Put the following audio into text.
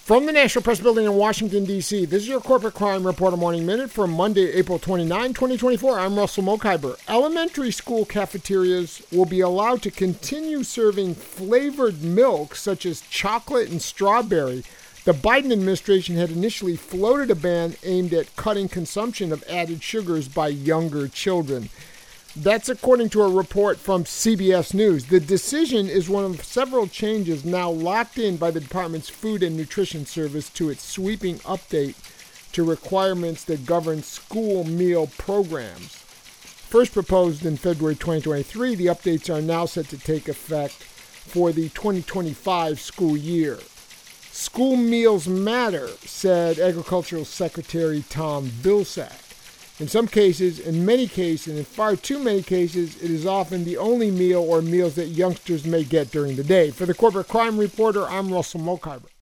From the National Press Building in Washington, D.C., this is your Corporate Crime Reporter Morning Minute for Monday, April 29, 2024. I'm Russell Mokhiber. Elementary school cafeterias will be allowed to continue serving flavored milk such as chocolate and strawberry. The Biden administration had initially floated a ban aimed at cutting consumption of added sugars by younger children. That's according to a report from CBS News. The decision is one of several changes now locked in by the department's Food and Nutrition Service to its sweeping update to requirements that govern school meal programs. First proposed in February 2023, the updates are now set to take effect for the 2025 school year. School meals matter, said Agricultural Secretary Tom Vilsack. In some cases, in many cases, and in far too many cases, it is often the only meal or meals that youngsters may get during the day. For the Corporate Crime Reporter, I'm Russell Mokhiber.